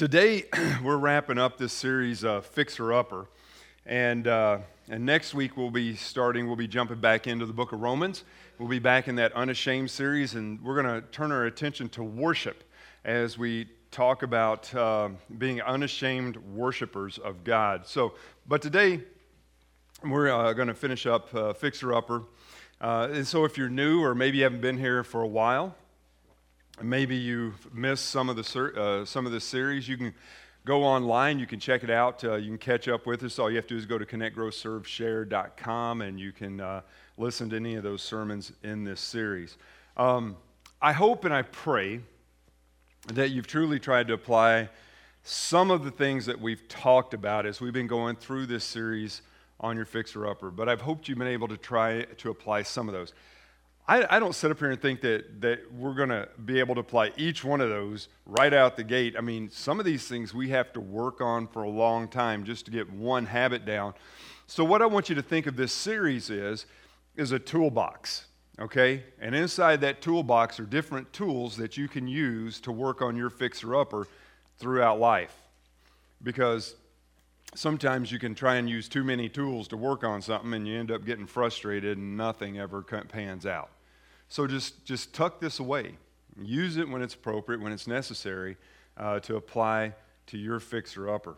Today, we're wrapping up this series, Fixer Upper. And next week, we'll be jumping back into the book of Romans. We'll be back in that Unashamed series, and we're going to turn our attention to worship as we talk about being unashamed worshipers of God. But today, we're going to finish up Fixer Upper. And so if you're new, or maybe you haven't been here for a while, maybe you've missed some of the series, you can go online, you can check it out, you can catch up with us. All you have to do is go to connectgrowserveshare.com, and you can listen to any of those sermons in this series. I hope and I pray that you've truly tried to apply some of the things that we've talked about as we've been going through this series on your Fixer Upper, but I've hoped you've been able to try to apply some of those. I don't sit up here and think that we're going to be able to apply each one of those right out the gate. I mean, some of these things we have to work on for a long time just to get one habit down. So what I want you to think of this series is a toolbox, okay? And inside that toolbox are different tools that you can use to work on your fixer-upper throughout life. Because sometimes you can try and use too many tools to work on something, and you end up getting frustrated and nothing ever pans out. So just tuck this away. Use it when it's appropriate, when it's necessary, to apply to your fixer-upper.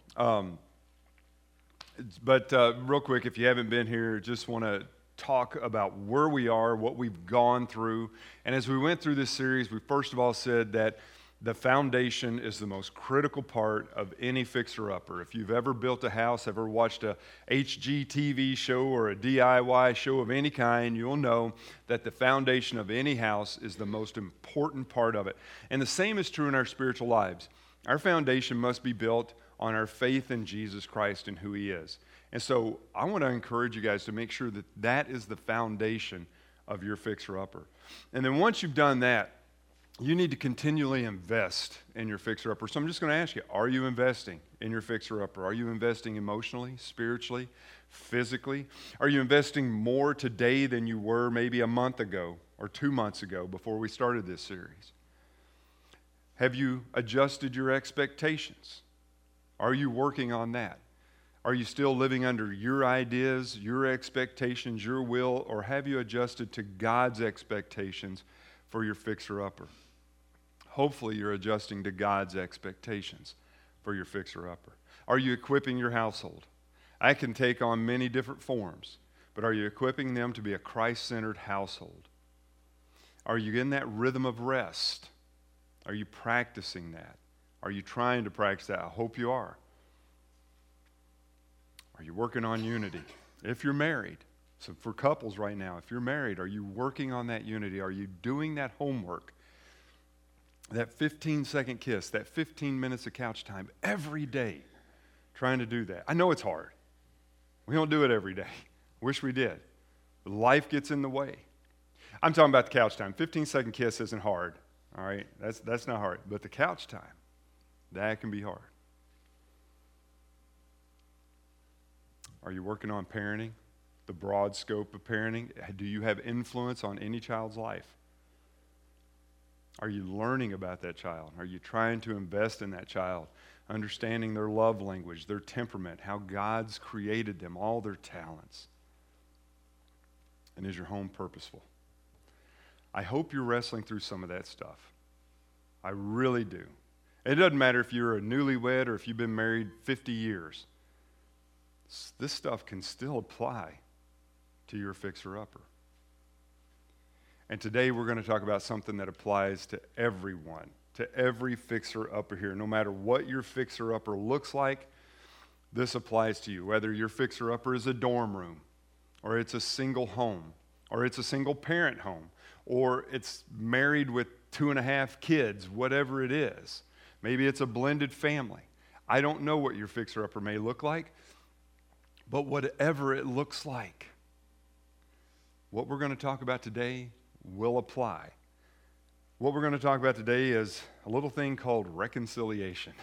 But real quick, if you haven't been here, just want to talk about where we are, what we've gone through. And as we went through this series, we first of all said that the foundation is the most critical part of any fixer-upper. If you've ever built a house, ever watched a HGTV show or a DIY show of any kind, you'll know that the foundation of any house is the most important part of it. And the same is true in our spiritual lives. Our foundation must be built on our faith in Jesus Christ and who He is. And so I want to encourage you guys to make sure that that is the foundation of your fixer-upper. And then once you've done that, you need to continually invest in your fixer-upper. So I'm just going to ask you, are you investing in your fixer-upper? Are you investing emotionally, spiritually, physically? Are you investing more today than you were maybe a month ago or 2 months ago before we started this series? Have you adjusted your expectations? Are you working on that? Are you still living under your ideas, your expectations, your will, or have you adjusted to God's expectations for your fixer-upper? Hopefully you're adjusting to God's expectations for your fixer-upper. Are you equipping your household? I can take on many different forms, but are you equipping them to be a Christ-centered household? Are you in that rhythm of rest? Are you practicing that? Are you trying to practice that? I hope you are. Are you working on unity? If you're married, so for couples right now, if you're married, are you working on that unity? Are you doing that homework? That 15-second kiss, that 15 minutes of couch time every day, trying to do that. I know it's hard. We don't do it every day. Wish we did. Life gets in the way. I'm talking about the couch time. 15-second kiss isn't hard, all right? That's not hard. But the couch time, that can be hard. Are you working on parenting? The broad scope of parenting? Do you have influence on any child's life? Are you learning about that child? Are you trying to invest in that child, understanding their love language, their temperament, how God's created them, all their talents? And is your home purposeful? I hope you're wrestling through some of that stuff. I really do. It doesn't matter if you're a newlywed or if you've been married 50 years. This stuff can still apply to your fixer-upper. And today we're going to talk about something that applies to everyone, to every fixer-upper here. No matter what your fixer-upper looks like, this applies to you. Whether your fixer-upper is a dorm room, or it's a single home, or it's a single-parent home, or it's married with 2.5 kids, whatever it is. Maybe it's a blended family. I don't know what your fixer-upper may look like, but whatever it looks like, what we're going to talk about today will apply. What we're going to talk about today is a little thing called reconciliation.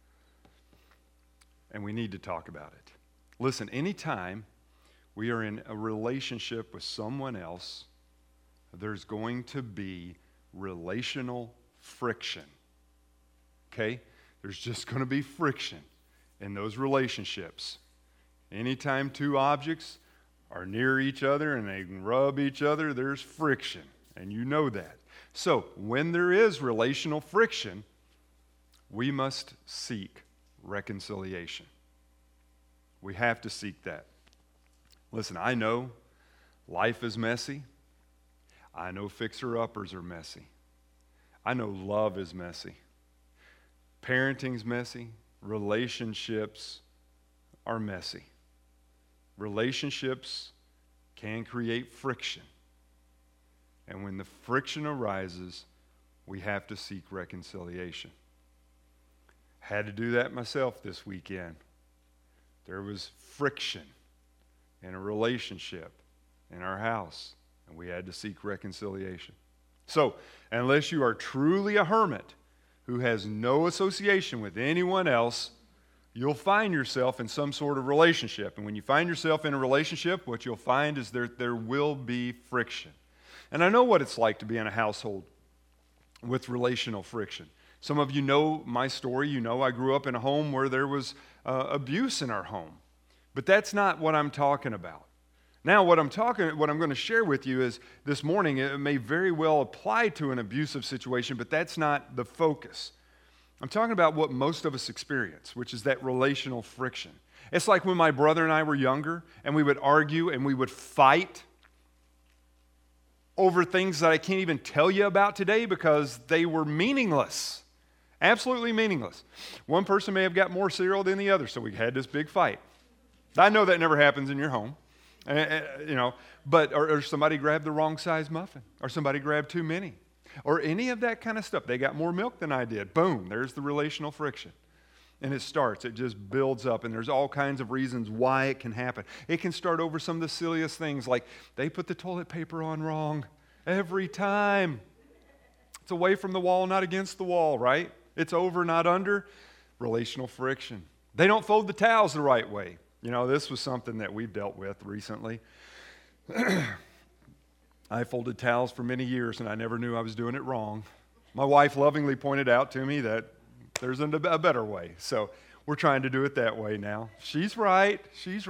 And we need to talk about it. Listen, anytime we are in a relationship with someone else, there's going to be relational friction. Okay? There's just going to be friction in those relationships. Anytime two objects are near each other and they can rub each other, there's friction, and you know that. So when there is relational friction, we must seek reconciliation. We have to seek that. Listen, I know life is messy. I know fixer-uppers are messy. I know love is messy. Parenting's messy. Relationships are messy. Relationships can create friction. And when the friction arises, we have to seek reconciliation. Had to do that myself this weekend. There was friction in a relationship in our house, and we had to seek reconciliation. So, unless you are truly a hermit who has no association with anyone else, you'll find yourself in some sort of relationship. And when you find yourself in a relationship, what you'll find is there will be friction. And I know what it's like to be in a household with relational friction. Some of you know my story. You know I grew up in a home where there was abuse in our home. But that's not what I'm talking about. Now, what I'm going to share with you is this morning, it may very well apply to an abusive situation, but that's not the focus. I'm talking about what most of us experience, which is that relational friction. It's like when my brother and I were younger, and we would argue and we would fight over things that I can't even tell you about today because they were meaningless. Absolutely meaningless. One person may have got more cereal than the other, so we had this big fight. I know that never happens in your home, but or somebody grabbed the wrong size muffin, or somebody grabbed too many, or any of that kind of stuff. They got more milk than I did. Boom, there's the relational friction. And it just builds up, and there's all kinds of reasons why it can happen. It can start over some of the silliest things, like they put the toilet paper on wrong every time. It's away from the wall, not against the wall, right? It's over, not under. Relational friction. They don't fold the towels the right way. This was something that we've dealt with recently. I folded towels for many years, and I never knew I was doing it wrong. My wife lovingly pointed out to me that there's a better way. So we're trying to do it that way now. She's right.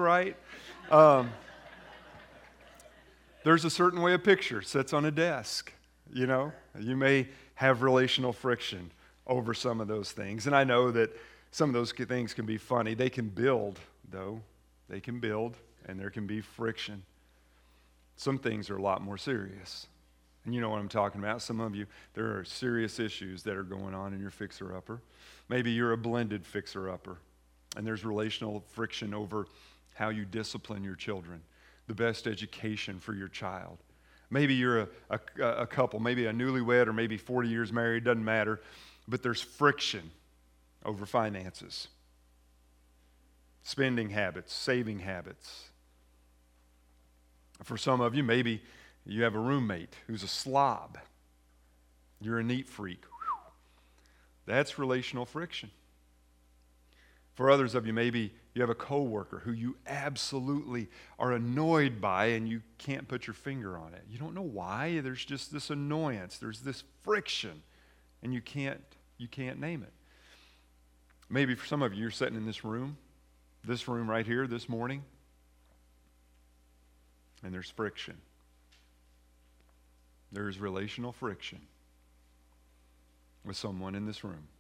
There's a certain way a picture sits on a desk. You may have relational friction over some of those things. And I know that some of those things can be funny. They can build, though. They can build, and there can be friction. Some things are a lot more serious. And you know what I'm talking about. Some of you, there are serious issues that are going on in your fixer-upper. Maybe you're a blended fixer-upper, and there's relational friction over how you discipline your children, the best education for your child. Maybe you're a couple, maybe a newlywed or maybe 40 years married, doesn't matter, but there's friction over finances, spending habits, saving habits. For some of you, maybe you have a roommate who's a slob. You're a neat freak. That's relational friction. For others of you, maybe you have a coworker who you absolutely are annoyed by and you can't put your finger on it. You don't know why. There's just this annoyance. There's this friction, and you can't name it. Maybe for some of you, you're sitting in this room right here this morning, and there's friction. There's relational friction with someone in this room.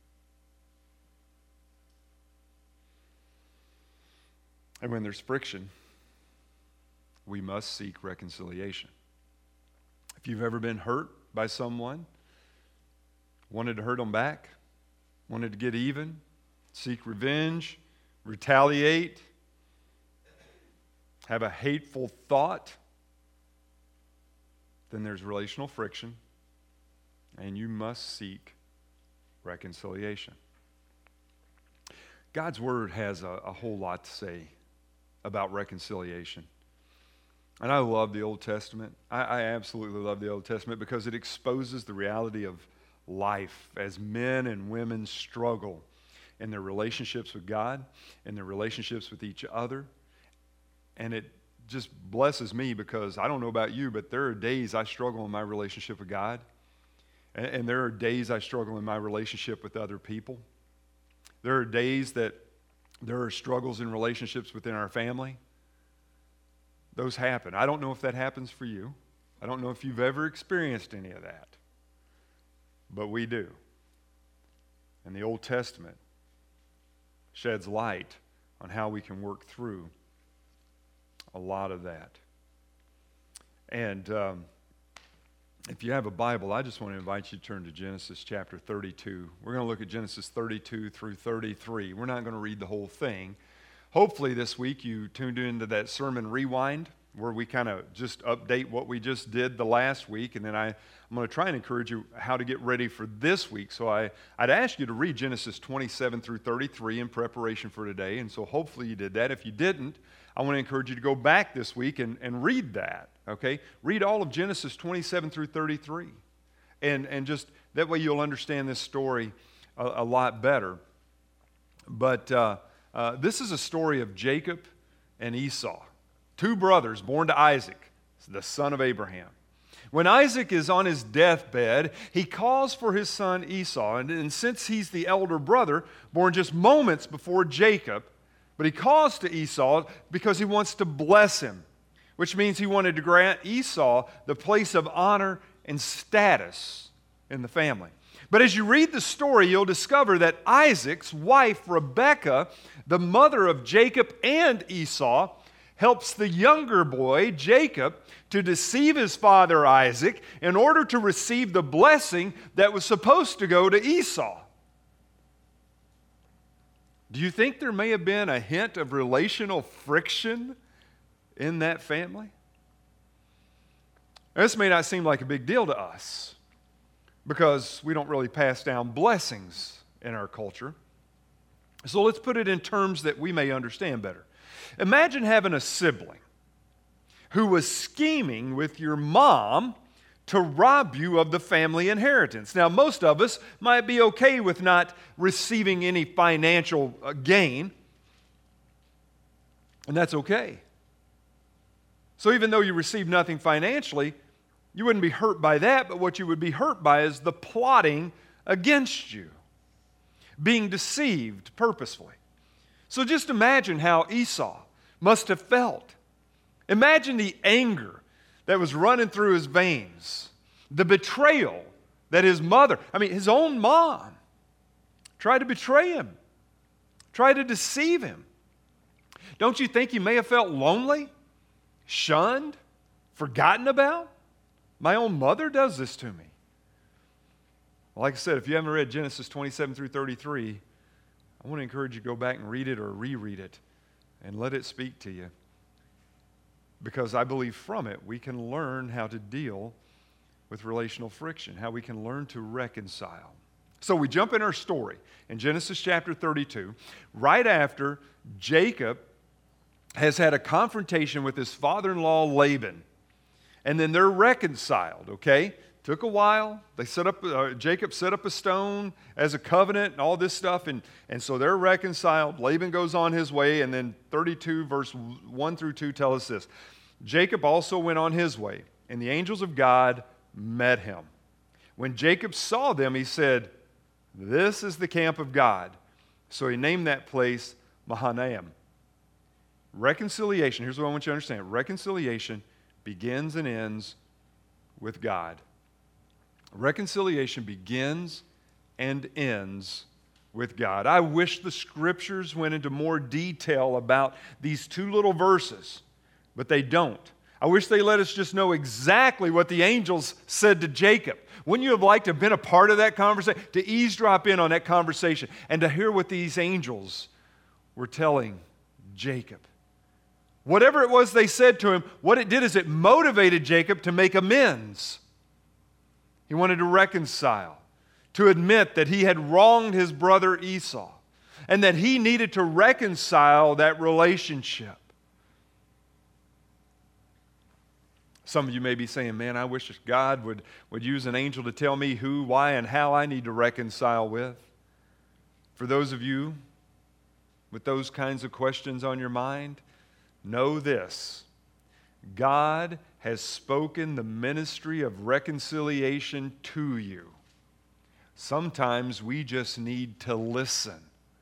And when there's friction, we must seek reconciliation. If you've ever been hurt by someone, wanted to hurt them back, wanted to get even, seek revenge, retaliate, have a hateful thought, then there's relational friction, and you must seek reconciliation. God's Word has a whole lot to say about reconciliation. And I love the Old Testament. I absolutely love the Old Testament because it exposes the reality of life as men and women struggle in their relationships with God, in their relationships with each other. And it just blesses me because I don't know about you, but there are days I struggle in my relationship with God. And there are days I struggle in my relationship with other people. There are days that there are struggles in relationships within our family. Those happen. I don't know if that happens for you. I don't know if you've ever experienced any of that. But we do. And the Old Testament sheds light on how we can work through a lot of that. And if you have a Bible, I just want to invite you to turn to Genesis chapter 32. We're going to look at Genesis 32 through 33. We're not going to read the whole thing. Hopefully this week you tuned into that sermon rewind where we kind of just update what we just did the last week, and then I'm going to try and encourage you how to get ready for this week. So I'd ask you to read Genesis 27 through 33 in preparation for today, and so hopefully you did that. If you didn't, I want to encourage you to go back this week and read that, okay? Read all of Genesis 27 through 33, and just that way you'll understand this story a lot better. But this is a story of Jacob and Esau, two brothers born to Isaac, the son of Abraham. When Isaac is on his deathbed, he calls for his son Esau, and since he's the elder brother, born just moments before Jacob, but he calls to Esau because he wants to bless him, which means he wanted to grant Esau the place of honor and status in the family. But as you read the story, you'll discover that Isaac's wife, Rebekah, the mother of Jacob and Esau, helps the younger boy, Jacob, to deceive his father Isaac in order to receive the blessing that was supposed to go to Esau. Do you think there may have been a hint of relational friction in that family? This may not seem like a big deal to us because we don't really pass down blessings in our culture. So let's put it in terms that we may understand better. Imagine having a sibling who was scheming with your mom to rob you of the family inheritance. Now, most of us might be okay with not receiving any financial gain, and that's okay. So even though you receive nothing financially, you wouldn't be hurt by that, but what you would be hurt by is the plotting against you, being deceived purposefully. So just imagine how Esau must have felt. Imagine the anger that was running through his veins, the betrayal that his mother, his own mom, tried to betray him, tried to deceive him. Don't you think he may have felt lonely, shunned, forgotten about? My own mother does this to me. Like I said, if you haven't read Genesis 27 through 33, I want to encourage you to go back and read it or reread it and let it speak to you. Because I believe from it we can learn how to deal with relational friction, how we can learn to reconcile. So we jump in our story in Genesis chapter 32, right after Jacob has had a confrontation with his father-in-law Laban. And then they're reconciled, okay? Took a while. They Jacob set up a stone as a covenant and all this stuff, and so they're reconciled. Laban goes on his way, and then 32 verse 1 through 2 tell us this. Jacob also went on his way, and the angels of God met him. When Jacob saw them, he said, "This is the camp of God." So he named that place Mahanaim. Reconciliation, here's what I want you to understand. Reconciliation begins and ends with God. Reconciliation begins and ends with God. I wish the scriptures went into more detail about these two little verses, but they don't. I wish they let us just know exactly what the angels said to Jacob. Wouldn't you have liked to have been a part of that conversation, to eavesdrop in on that conversation and to hear what these angels were telling Jacob? Whatever it was they said to him, what it did is it motivated Jacob to make amends. He wanted to reconcile, to admit that he had wronged his brother Esau, and that he needed to reconcile that relationship. Some of you may be saying, man, I wish God would use an angel to tell me who, why, and how I need to reconcile with. For those of you with those kinds of questions on your mind, know this: God has spoken the ministry of reconciliation to you. Sometimes we just need to listen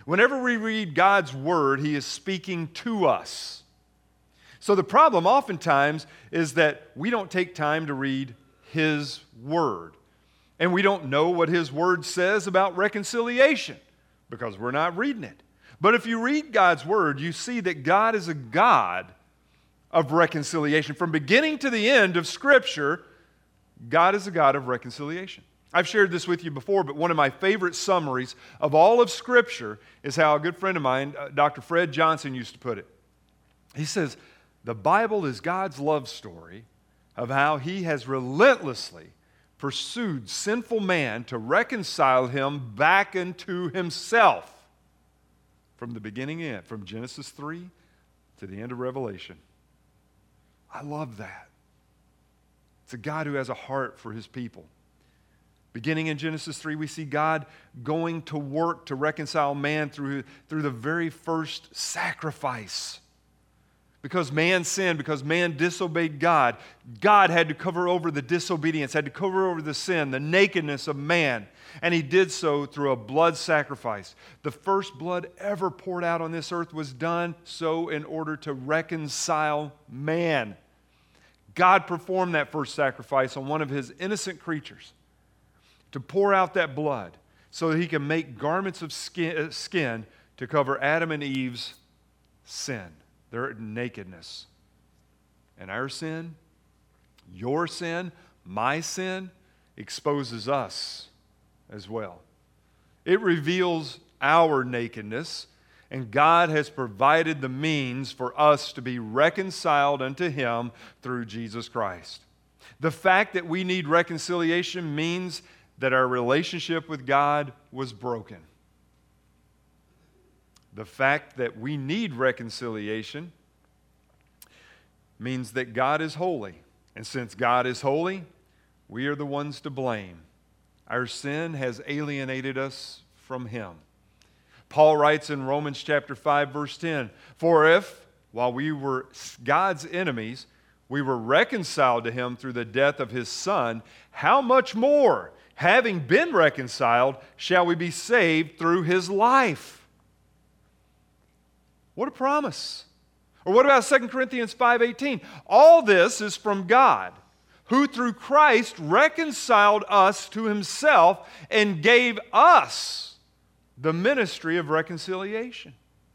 Whenever we read God's Word, He is speaking to us. So the problem oftentimes is that we don't take time to read His Word. And we don't know what His Word says about reconciliation because we're not reading it. But if you read God's Word, you see that God is a God of reconciliation. From beginning to the end of Scripture, God is a God of reconciliation. I've shared this with you before, but one of my favorite summaries of all of Scripture is how a good friend of mine, Dr. Fred Johnson, used to put it. He says, the Bible is God's love story of how He has relentlessly pursued sinful man to reconcile him back into Himself from the beginning in, from Genesis 3 to the end of Revelation. I love that. It's a God who has a heart for His people. Beginning in Genesis 3, we see God going to work to reconcile man through the very first sacrifice. Because man sinned, because man disobeyed God, God had to cover over the disobedience, had to cover over the sin, the nakedness of man. And He did so through a blood sacrifice. The first blood ever poured out on this earth was done so in order to reconcile man. God performed that first sacrifice on one of His innocent creatures to pour out that blood so that He can make garments of skin to cover Adam and Eve's sin, their nakedness. And our sin, your sin, my sin, exposes us as well. It reveals our nakedness, and God has provided the means for us to be reconciled unto Him through Jesus Christ. The fact that we need reconciliation means that our relationship with God was broken. The fact that we need reconciliation means that God is holy. And since God is holy, we are the ones to blame. Our sin has alienated us from Him. Paul writes in Romans chapter 5, verse 10, "For if, while we were God's enemies, we were reconciled to Him through the death of His Son, how much more, having been reconciled, shall we be saved through His life?" What a promise. Or what about 2 Corinthians 5:18? All this is from God, who through Christ reconciled us to Himself and gave us the ministry of reconciliation.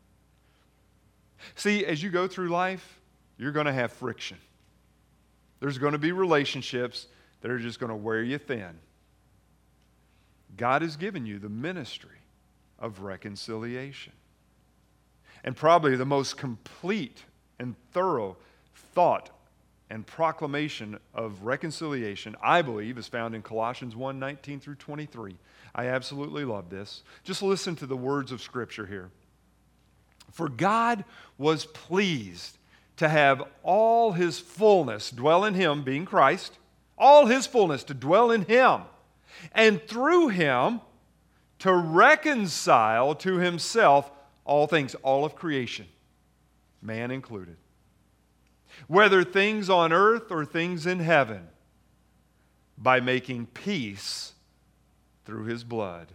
See, as you go through life, you're going to have friction. There's going to be relationships that are just going to wear you thin. God has given you the ministry of reconciliation. And probably the most complete and thorough thought and proclamation of reconciliation, I believe, is found in Colossians 1:19 through 23. I absolutely love this. Just listen to the words of Scripture here. "For God was pleased to have all His fullness dwell in Him," being Christ, all His fullness to dwell in Him, and through Him to reconcile to Himself all things, all of creation, man included, whether things on earth or things in heaven, by making peace through His blood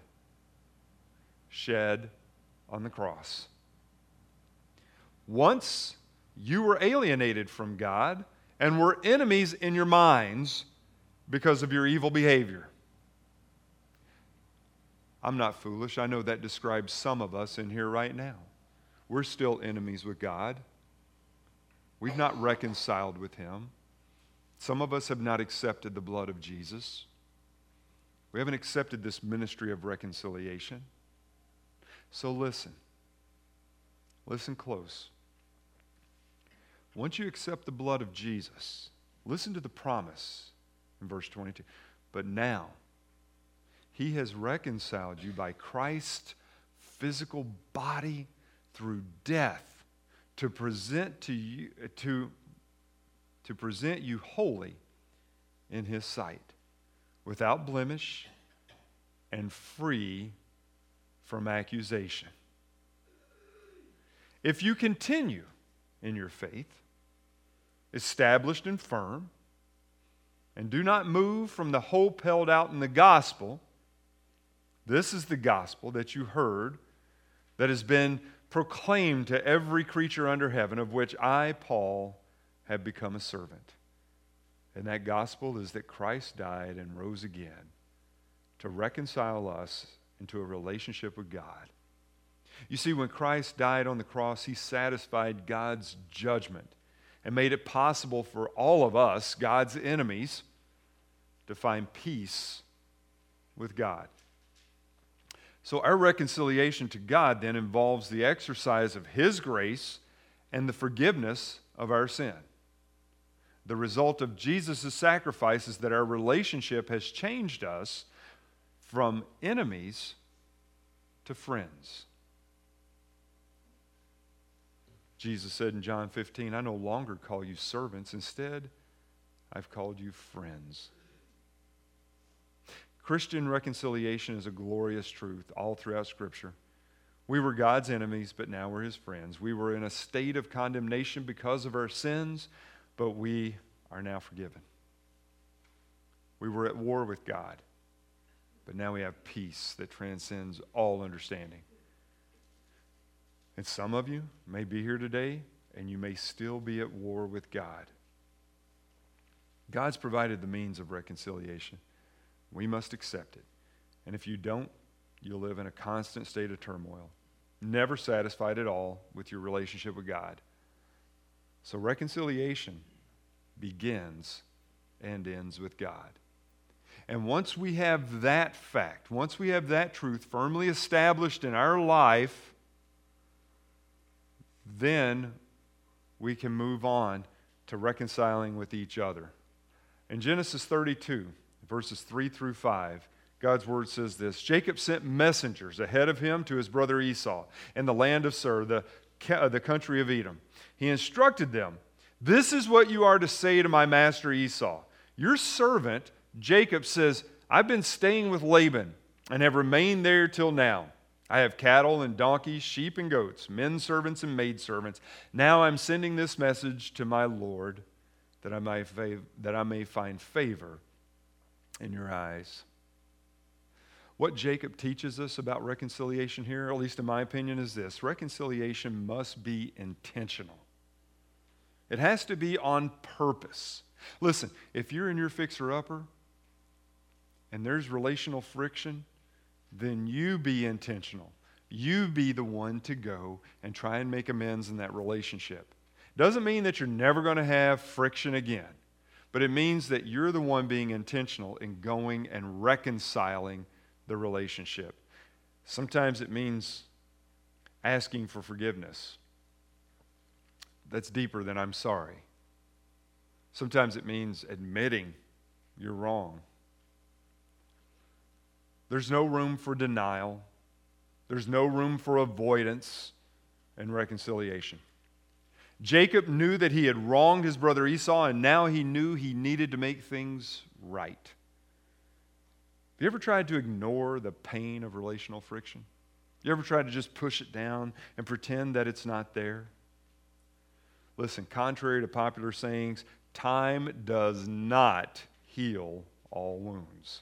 shed on the cross. Once you were alienated from God and were enemies in your minds because of your evil behavior. I'm not foolish. I know that describes some of us in here right now. We're still enemies with God. We've not reconciled with Him. Some of us have not accepted the blood of Jesus. We haven't accepted this ministry of reconciliation. So listen. Listen close. Once you accept the blood of Jesus, listen to the promise in verse 22. "But now, He has reconciled you by Christ's physical body through death to present to you to present you holy in His sight, without blemish and free from accusation. If you continue in your faith, established and firm, and do not move from the hope held out in the gospel," this is the gospel that you heard, that has been proclaimed to every creature under heaven, of which I, Paul, have become a servant. And that gospel is that Christ died and rose again to reconcile us into a relationship with God. You see, when Christ died on the cross, he satisfied God's judgment and made it possible for all of us, God's enemies, to find peace with God. So our reconciliation to God then involves the exercise of his grace and the forgiveness of our sin. The result of Jesus' sacrifice is that our relationship has changed us from enemies to friends. Jesus said in John 15, I no longer call you servants. Instead, I've called you friends. Christian reconciliation is a glorious truth all throughout Scripture. We were God's enemies, but now we're his friends. We were in a state of condemnation because of our sins, but we are now forgiven. We were at war with God, but now we have peace that transcends all understanding. And some of you may be here today, and you may still be at war with God. God's provided the means of reconciliation. We must accept it. And if you don't, you'll live in a constant state of turmoil, never satisfied at all with your relationship with God. So reconciliation begins and ends with God. And once we have that fact, once we have that truth firmly established in our life, then we can move on to reconciling with each other. In Genesis 32, verses 3 through 5, God's word says this: Jacob sent messengers ahead of him to his brother Esau in the land of Seir, the country of Edom. He instructed them, this is what you are to say to my master Esau. Your servant Jacob says, I've been staying with Laban and have remained there till now. I have cattle and donkeys, sheep and goats, men servants and maidservants. Now I'm sending this message to my Lord that I may find favor in your eyes. What Jacob teaches us about reconciliation here, at least in my opinion, is this: reconciliation must be intentional. It has to be on purpose. Listen, if you're in your fixer-upper and there's relational friction, then you be intentional. You be the one to go and try and make amends in that relationship. Doesn't mean that you're never going to have friction again, but it means that you're the one being intentional in going and reconciling the relationship. Sometimes it means asking for forgiveness. That's deeper than I'm sorry. Sometimes it means admitting you're wrong. There's no room for denial. There's no room for avoidance and reconciliation. Jacob knew that he had wronged his brother Esau, and now he knew he needed to make things right. Have you ever tried to ignore the pain of relational friction? You ever tried to just push it down and pretend that it's not there? Listen, contrary to popular sayings, time does not heal all wounds.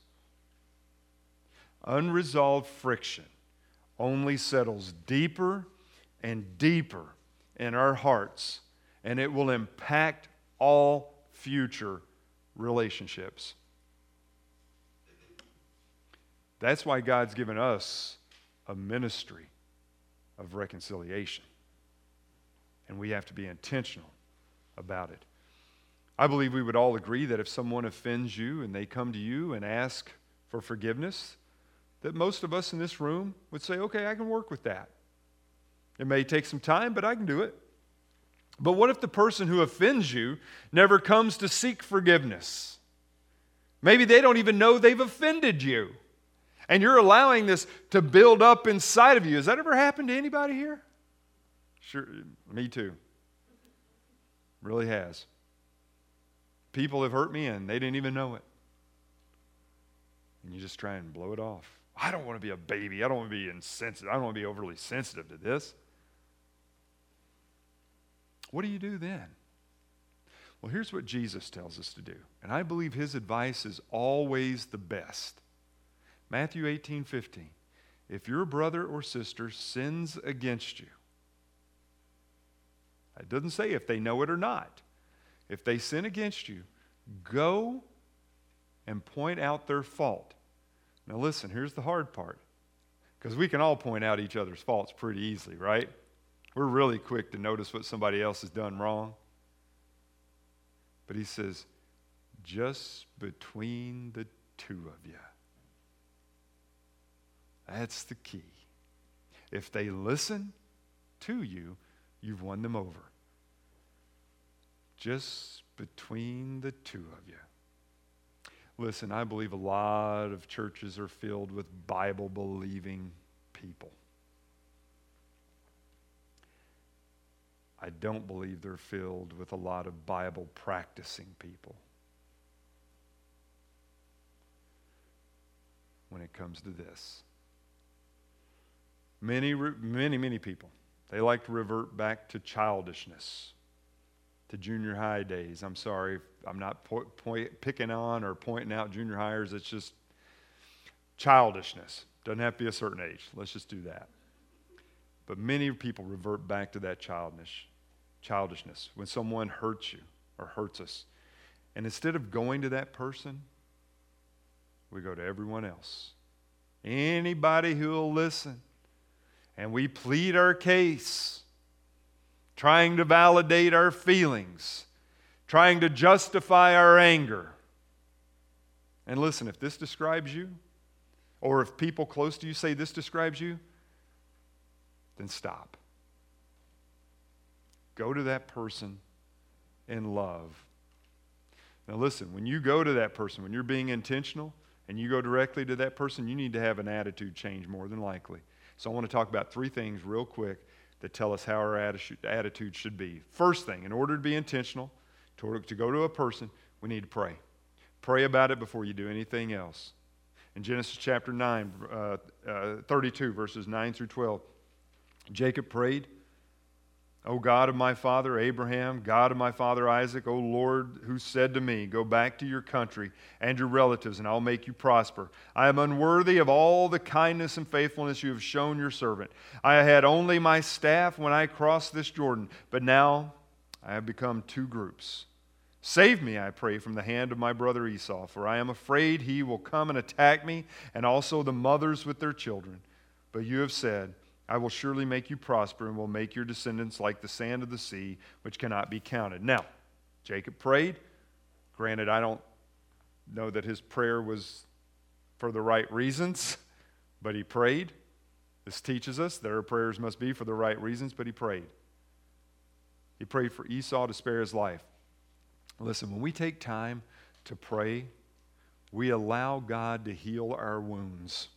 Unresolved friction only settles deeper and deeper in our hearts, and it will impact all future relationships. That's why God's given us a ministry of reconciliation, and we have to be intentional about it. I believe we would all agree that if someone offends you and they come to you and ask for forgiveness, that most of us in this room would say, okay, I can work with that. It may take some time, but I can do it. But what if the person who offends you never comes to seek forgiveness? Maybe they don't even know they've offended you, and you're allowing this to build up inside of you. Has that ever happened to anybody here? Sure, me too. Really has. People have hurt me and they didn't even know it. And you just try and blow it off. I don't want to be a baby. I don't want to be insensitive. I don't want to be overly sensitive to this. What do you do then? Well, here's what Jesus tells us to do. And I believe his advice is always the best. Matthew 18:15. if your brother or sister sins against you, it doesn't say if they know it or not. If they sin against you, go and point out their fault. Now listen, here's the hard part. Because we can all point out each other's faults pretty easily, right? We're really quick to notice what somebody else has done wrong. But he says, just between the two of you. That's the key. If they listen to you, you've won them over. Just between the two of you. Listen, I believe a lot of churches are filled with Bible-believing people. I don't believe they're filled with a lot of Bible-practicing people when it comes to this. Many people, they like to revert back to childishness, to junior high days. I'm sorry, I'm not picking on or pointing out junior hires. It's just childishness. Doesn't have to be a certain age. Let's just do that. But many people revert back to that childishness when someone hurts you or hurts us. And instead of going to that person, we go to everyone else. Anybody who will listen. And we plead our case, trying to validate our feelings, trying to justify our anger. And listen, if this describes you, or if people close to you say this describes you, then stop. Go to that person in love. Now listen, when you go to that person, when you're being intentional, and you go directly to that person, you need to have an attitude change more than likely. So I want to talk about 3 things real quick that tell us how our attitude should be. First thing, in order to be intentional, to go to a person, we need to pray. Pray about it before you do anything else. In Genesis chapter 9, 32, verses 9 through 12, Jacob prayed, O God of my father Abraham, God of my father Isaac, O Lord, who said to me, go back to your country and your relatives, and I'll make you prosper. I am unworthy of all the kindness and faithfulness you have shown your servant. I had only my staff when I crossed this Jordan, but now I have become 2 groups. Save me, I pray, from the hand of my brother Esau, for I am afraid he will come and attack me, and also the mothers with their children. But you have said, I will surely make you prosper and will make your descendants like the sand of the sea, which cannot be counted. Now, Jacob prayed. Granted, I don't know that his prayer was for the right reasons, but he prayed. This teaches us that our prayers must be for the right reasons, but he prayed. He prayed for Esau to spare his life. Listen, when we take time to pray, we allow God to heal our wounds.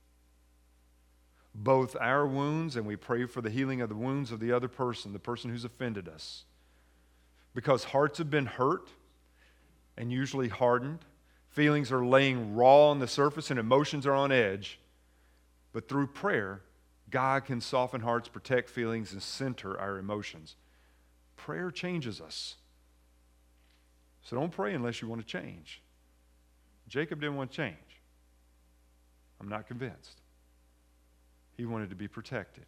Both our wounds, and we pray for the healing of the wounds of the other person, the person who's offended us. Because hearts have been hurt and usually hardened. Feelings are laying raw on the surface and emotions are on edge. But through prayer, God can soften hearts, protect feelings, and center our emotions. Prayer changes us. So don't pray unless you want to change. Jacob didn't want to change. I'm not convinced. He wanted to be protected.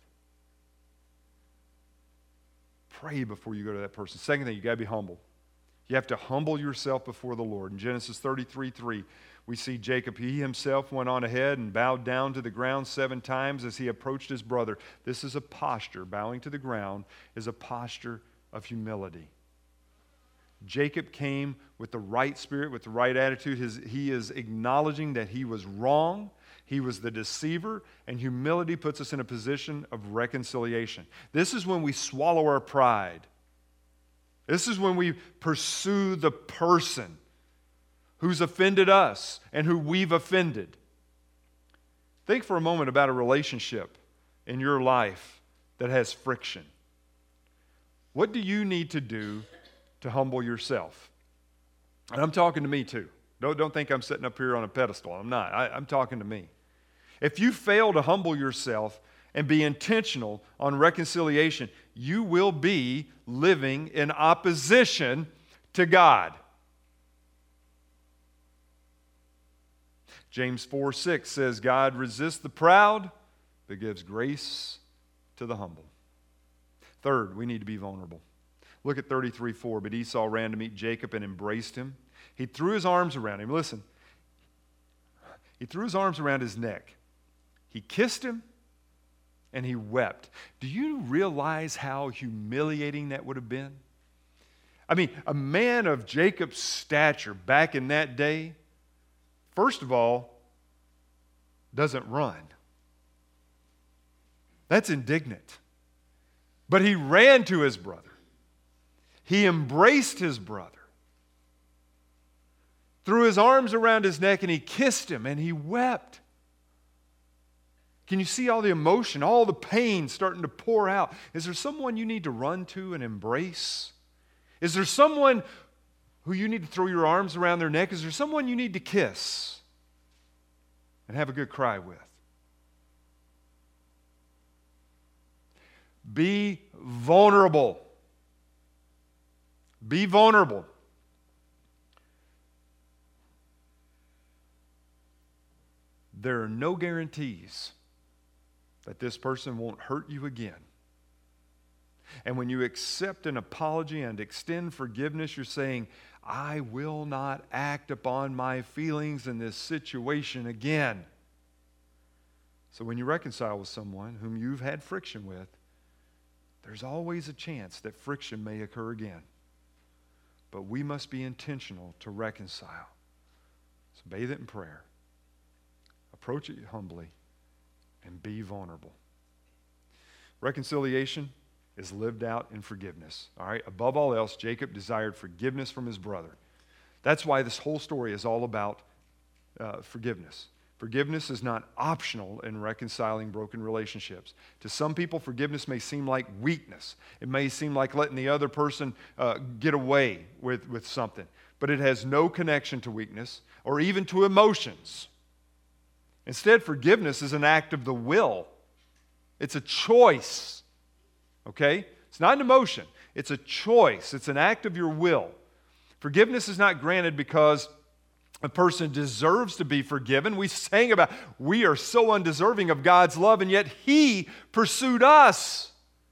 Pray before you go to that person. Second thing, you got to be humble. You have to humble yourself before the Lord. In Genesis 33:3, we see Jacob, he himself went on ahead and bowed down to the ground 7 times as he approached his brother. This is a posture. Bowing to the ground is a posture of humility. Jacob came with the right spirit, with the right attitude. He is acknowledging that he was wrong. He was the deceiver, and humility puts us in a position of reconciliation. This is when we swallow our pride. This is when we pursue the person who's offended us and who we've offended. Think for a moment about a relationship in your life that has friction. What do you need to do to humble yourself? And I'm talking to me too. Don't think I'm sitting up here on a pedestal. I'm not. I'm talking to me. If you fail to humble yourself and be intentional on reconciliation, you will be living in opposition to God. James 4:6 says, God resists the proud, but gives grace to the humble. Third, we need to be vulnerable. Look at 33:4. But Esau ran to meet Jacob and embraced him. He threw his arms around him. Listen. He threw his arms around his neck. He kissed him and he wept. Do you realize how humiliating that would have been? I mean, a man of Jacob's stature back in that day, first of all, doesn't run. That's indignant. But he ran to his brother. He embraced his brother, threw his arms around his neck, and he kissed him, and he wept. Can you see all the emotion, all the pain starting to pour out? Is there someone you need to run to and embrace? Is there someone who you need to throw your arms around their neck? Is there someone you need to kiss and have a good cry with? Be vulnerable. Be vulnerable. There are no guarantees that this person won't hurt you again. And when you accept an apology and extend forgiveness, you're saying, I will not act upon my feelings in this situation again. So when you reconcile with someone whom you've had friction with, there's always a chance that friction may occur again. But we must be intentional to reconcile. So bathe it in prayer. Approach it humbly and be vulnerable. Reconciliation is lived out in forgiveness. All right? Above all else, Jacob desired forgiveness from his brother. That's why this whole story is all about forgiveness. Forgiveness is not optional in reconciling broken relationships. To some people, forgiveness may seem like weakness. It may seem like letting the other person get away with something. But it has no connection to weakness or even to emotions. Instead, forgiveness is an act of the will. It's a choice. Okay? It's not an emotion. It's a choice. It's an act of your will. Forgiveness is not granted because a person deserves to be forgiven. We sang about we are so undeserving of God's love, and yet He pursued us.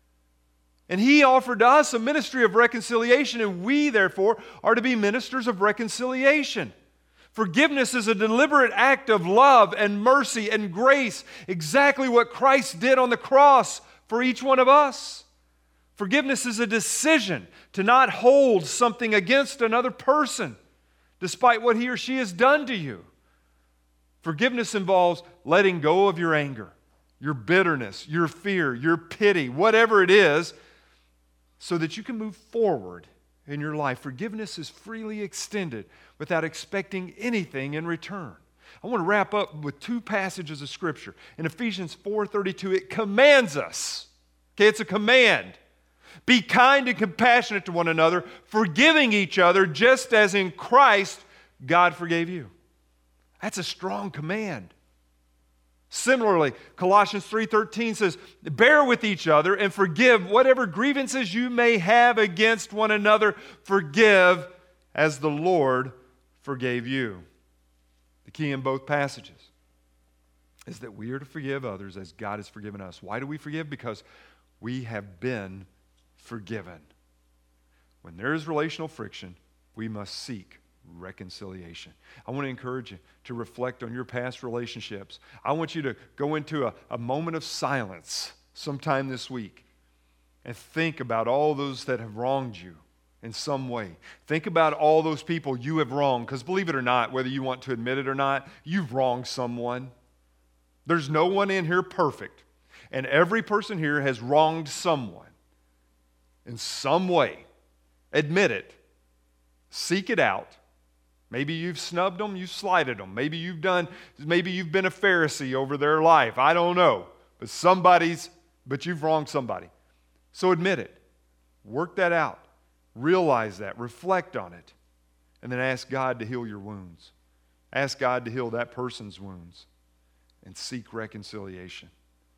And He offered to us a ministry of reconciliation, and we, therefore, are to be ministers of reconciliation. Forgiveness is a deliberate act of love and mercy and grace, exactly what Christ did on the cross for each one of us. Forgiveness is a decision to not hold something against another person, despite what he or she has done to you. Forgiveness involves letting go of your anger, your bitterness, your fear, your pity, whatever it is, so that you can move forward in your life. Forgiveness is freely extended without expecting anything in return. I want to wrap up with two passages of Scripture. In Ephesians 4:32, it commands us. Okay, it's a command. Be kind and compassionate to one another, forgiving each other just as in Christ God forgave you. That's a strong command. Similarly, Colossians 3:13 says, bear with each other and forgive whatever grievances you may have against one another. Forgive as the Lord forgave you. The key in both passages is that we are to forgive others as God has forgiven us. Why do we forgive? Because we have been forgiven. When there is relational friction, we must seek reconciliation. I want to encourage you to reflect on your past relationships. I want you to go into a moment of silence sometime this week and think about all those that have wronged you in some way. Think about all those people you have wronged, because believe it or not, whether you want to admit it or not, you've wronged someone. There's no one in here perfect, and every person here has wronged someone in some way. Admit it. Seek it out. Maybe you've snubbed them, you've slighted them. Maybe you've been a Pharisee over their life. I don't know. But you've wronged somebody. So admit it. Work that out. Realize that. Reflect on it. And then ask God to heal your wounds. Ask God to heal that person's wounds. And seek reconciliation.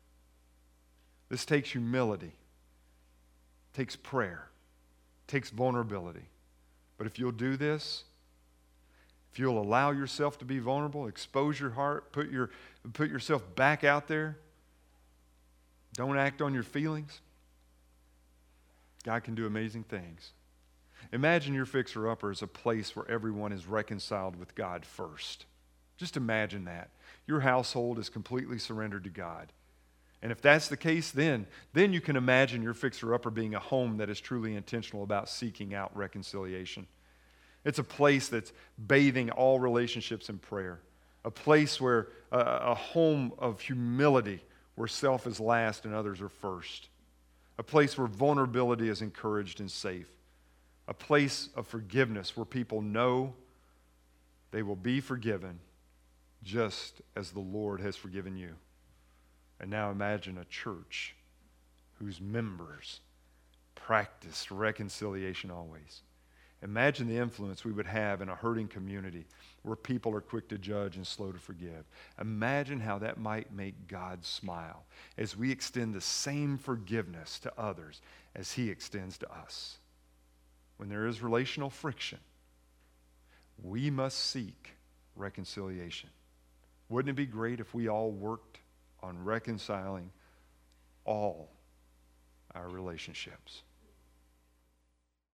This takes humility. Takes prayer. Takes vulnerability. But if you'll do this, if you'll allow yourself to be vulnerable, expose your heart, put yourself back out there, Don't act on your feelings. God can do amazing things. Imagine your fixer-upper as a place where everyone is reconciled with God first. Just imagine that. Your household is completely surrendered to God. And if that's the case, then you can imagine your fixer-upper being a home that is truly intentional about seeking out reconciliation. It's a place that's bathing all relationships in prayer. A place where a home of humility where self is last and others are first. A place where vulnerability is encouraged and safe. A place of forgiveness where people know they will be forgiven just as the Lord has forgiven you. And now imagine a church whose members practice reconciliation always. Imagine the influence we would have in a hurting community where people are quick to judge and slow to forgive. Imagine how that might make God smile as we extend the same forgiveness to others as He extends to us. When there is relational friction, we must seek reconciliation. Wouldn't it be great if we all worked on reconciling all our relationships?